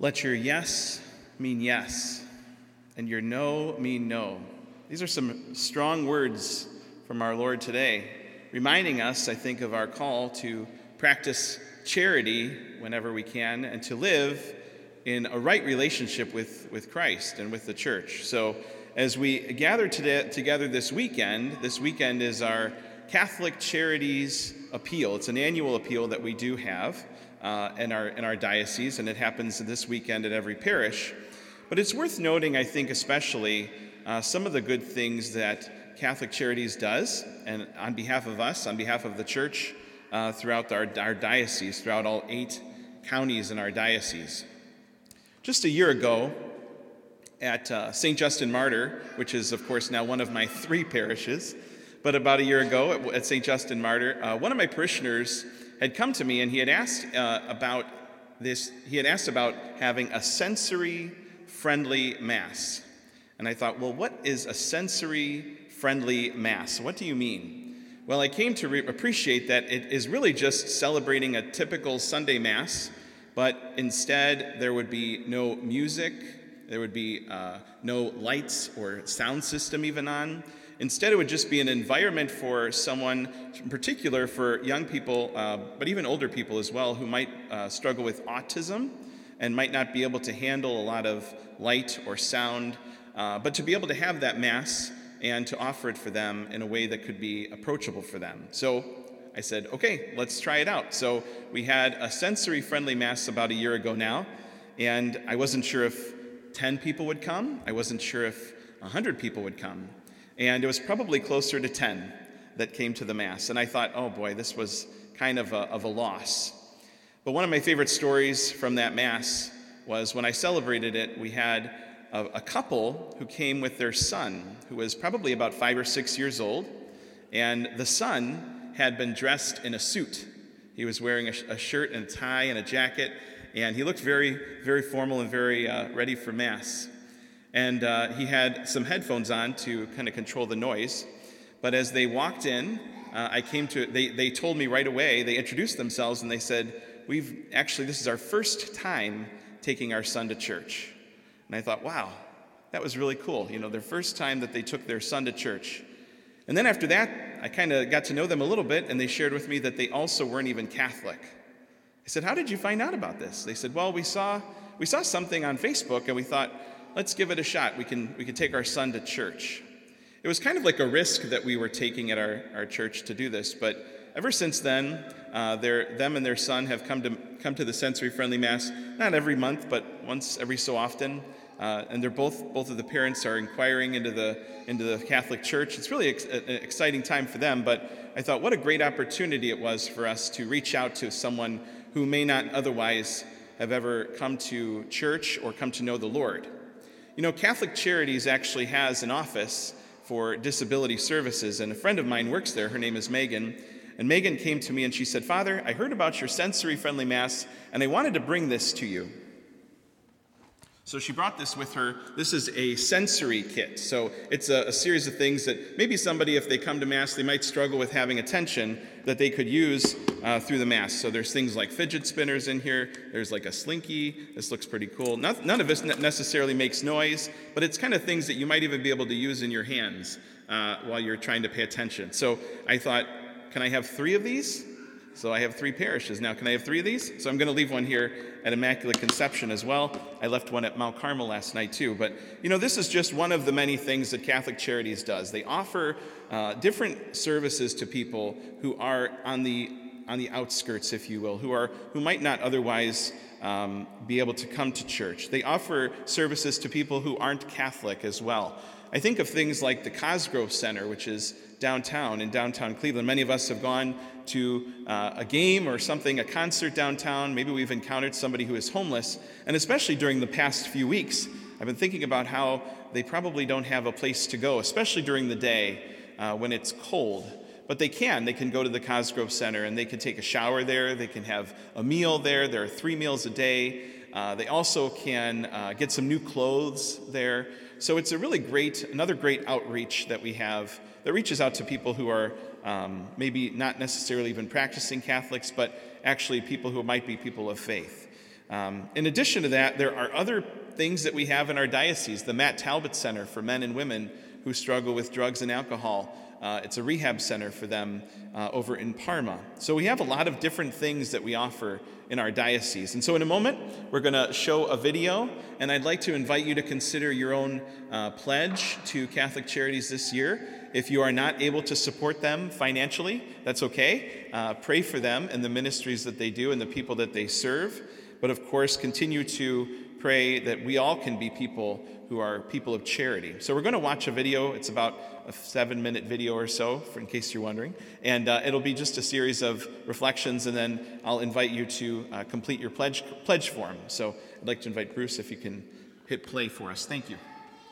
Let your yes mean yes, and your no mean no. These are some strong words from our Lord today, reminding us, I think, of our call to practice charity whenever we can and to live in a right relationship with Christ and with the church. So as we gather together this weekend is our Catholic Charities Appeal. It's an annual appeal that we do have in our diocese, and it happens this weekend at every parish. But it's worth noting, I think, especially some of the good things that Catholic Charities does, and on behalf of us, on behalf of the church, throughout our diocese, throughout all 8 counties in our diocese. Just a year ago, at St. Justin Martyr, which is, of course, now one of my 3 parishes, but about a year ago at St. Justin Martyr, one of my parishioners had come to me and he had asked about this. He had asked about having a sensory-friendly Mass. And I thought, well, what is a sensory-friendly Mass? What do you mean? Well, I came to appreciate that it is really just celebrating a typical Sunday Mass, but instead there would be no music, there would be no lights or sound system even on. Instead, it would just be an environment for someone, in particular for young people, but even older people as well, who might struggle with autism and might not be able to handle a lot of light or sound, but to be able to have that Mass and to offer it for them in a way that could be approachable for them. So I said, okay, let's try it out. So we had a sensory-friendly Mass about a year ago now, and I wasn't sure if 10 people would come. I wasn't sure if 100 people would come. And it was probably closer to 10 that came to the Mass. And I thought, oh boy, this was kind of a loss. But one of my favorite stories from that Mass was when I celebrated it, we had a couple who came with their son, who was probably about 5 or 6 years old. And the son had been dressed in a suit. He was wearing a shirt and a tie and a jacket, and he looked very, very formal and very ready for Mass. And he had some headphones on to kind of control the noise. But as they walked in, they told me right away, they introduced themselves and they said, this is our first time taking our son to church. And I thought, wow, that was really cool. You know, their first time that they took their son to church. And then after that, I kind of got to know them a little bit, and they shared with me that they also weren't even Catholic. I said, how did you find out about this? They said, well, we saw something on Facebook, and we thought, let's give it a shot. We can take our son to church. It was kind of like a risk that we were taking at our church to do this, but ever since then, them and their son have come to the sensory-friendly Mass, not every month, but once every so often. And they're both of the parents are inquiring into the Catholic Church. It's really an exciting time for them, but I thought what a great opportunity it was for us to reach out to someone who may not otherwise have ever come to church or come to know the Lord. You know, Catholic Charities actually has an office for disability services, and a friend of mine works there. Her name is Megan. And Megan came to me and she said, Father, I heard about your sensory-friendly Mass, and I wanted to bring this to you. So she brought this with her. This is a sensory kit. So it's a series of things that maybe somebody, if they come to Mass, they might struggle with having attention that they could use through the Mass. So there's things like fidget spinners in here. There's like a slinky. This looks pretty cool. None of this necessarily makes noise, but it's kind of things that you might even be able to use in your hands while you're trying to pay attention. So I thought, can I have 3 of these? So I have 3 parishes now. Can I have 3 of these? So I'm going to leave one here at Immaculate Conception as well. I left one at Mount Carmel last night too. But, you know, this is just one of the many things that Catholic Charities does. They offer different services to people who are on the outskirts, if you will, who might not otherwise be able to come to church. They offer services to people who aren't Catholic as well. I think of things like the Cosgrove Center, which is in downtown Cleveland. Many of us have gone to a game or something, a concert downtown. Maybe we've encountered somebody who is homeless. And especially during the past few weeks, I've been thinking about how they probably don't have a place to go, especially during the day when it's cold. But they can go to the Cosgrove Center and they can take a shower there. They can have a meal there. There are 3 meals a day. They also can get some new clothes there. So it's another great outreach that we have that reaches out to people who are maybe not necessarily even practicing Catholics, but actually people who might be people of faith. In addition to that, there are other things that we have in our diocese. The Matt Talbot Center for men and women who struggle with drugs and alcohol. It's a rehab center for them over in Parma. So we have a lot of different things that we offer in our diocese. And so in a moment, we're going to show a video, and I'd like to invite you to consider your own pledge to Catholic Charities this year. If you are not able to support them financially, that's okay. Pray for them and the ministries that they do and the people that they serve. But of course, continue to pray that we all can be people who are people of charity. So we're going to watch a video. It's about a 7-minute video or so, in case you're wondering. And it'll be just a series of reflections, and then I'll invite you to complete your pledge form. So I'd like to invite Bruce, if you can hit play for us. Thank you.